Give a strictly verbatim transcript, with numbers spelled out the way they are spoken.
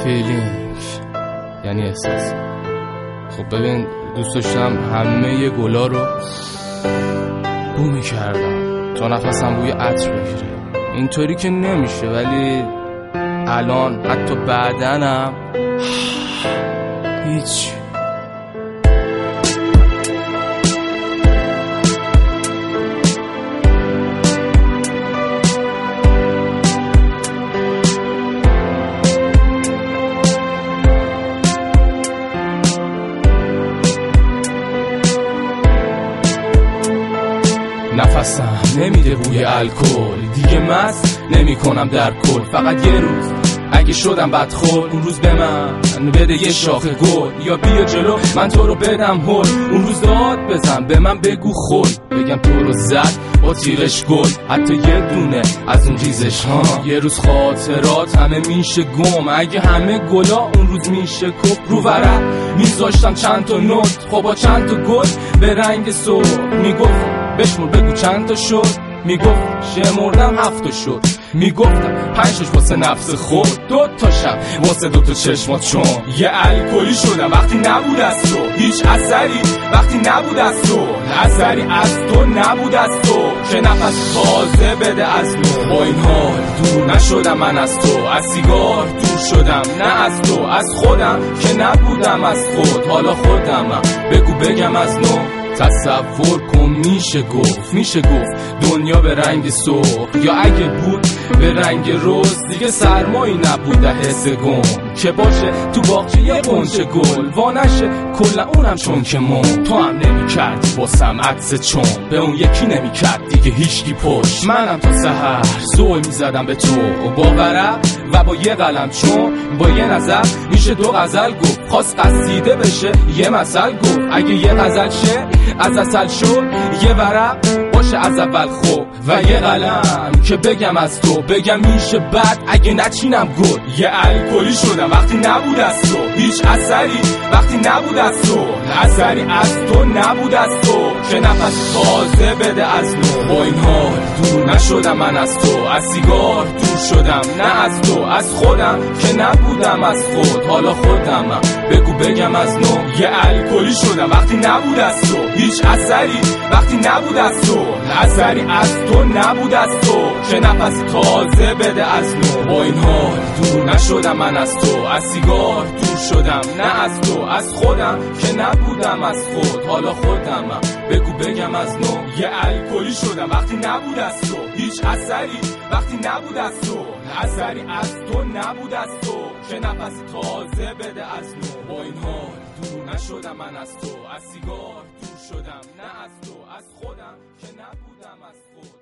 فیلینگ یعنی احساس. خب ببین دوست داشتم همه گلا رو بو میکردم تا نفسم بوی عطر بگیره. اینطوری که نمیشه، ولی الان حتی بعدنم هیچ. نفسم نمیده بوی الکل، دیگه مست نمی کنم در کل. فقط یه روز اگه شدم بدخول، اون روز به من بده یه شاخه گل، یا بیا جلو من تو رو بدم هل. اون روز داد بزن به من بگو خل، بگم تو رو زد با تیرش گل. حتی یه دونه از اون ریزش ها، یه روز خاطرات همه میشه گم. اگه همه گلا اون روز میشه کپ، رو ورق میذاشتم چند تا نوت، خب با چند تا گل به رنگ صبح. میگفت بشمور بگو چند تا شد، میگفت شمردم هفت تا شد. میگفتم پنجش واسه نفس خود، دو تاشم واسه دو تا چشمات. چون یه الکلی شدم وقتی نبود از تو هیچ اثری، وقتی نبود از تو اثری از تو نبود از تو، که نفس تازه بده از نو. با این حال دور نشدم من از تو، از سیگار دور شدم نه از تو، از خودم که نبودم از خود. حالا خودمم بگو بگم از نو. تصور کن میشه گفت، میشه گفت دنیا به رنگ سرخ، یا اگه بود به رنگ روز دیگه سرمایی نبوده حس گم. که باشه تو باغچه یه قنچه گل، وانشه کلا اونم چون که مون. تو هم نمی کردی باسم عدس چون، به اون یکی نمی کرد دیگه هیچکی پشت. منم تا سحر زول می زدم به تو با ورق و با یه قلم، چون با یه نظر میشه دو غزل گفت. خواست قصیده بشه یه مثل گفت، اگه یه غزل شه از اصل شد یه ورق باشه از اول خوب، و یه قلم که بگم از تو. بگم میشه بعد اگه نچینم گل. یه الکلی شدم وقتی نبود از تو هیچ اثری، وقتی نبود از تو اثری از تو نبود از تو، که نفس تازه بده از نو. با این حال دور نشدم من از تو، از سیگار دور شدم نه از تو، از خودم که نبودم از خود. حالا خودمم بگو بگم از نو. یه الکلی شدم وقتی نبود از تو هیچ اثری، وقتی نبود از تو اثری از تو نبود از تو، که نفس تازه بده از نو. با این حال دور نشدم من از تو، از سیگار دور شدم نه از تو، از خودم که نبودم از خود. حالا خودمم بگو بگم از نو. یه الکلی شدم وقتی نبود از تو هیچ اثری، وقتی نبود از تو اثری از تو نبود از تو، که نفس تازه بده از نو. با این حال دور نشدم من از تو، از سیگار دور شدم نه از تو، از خودم که نبودم از خود.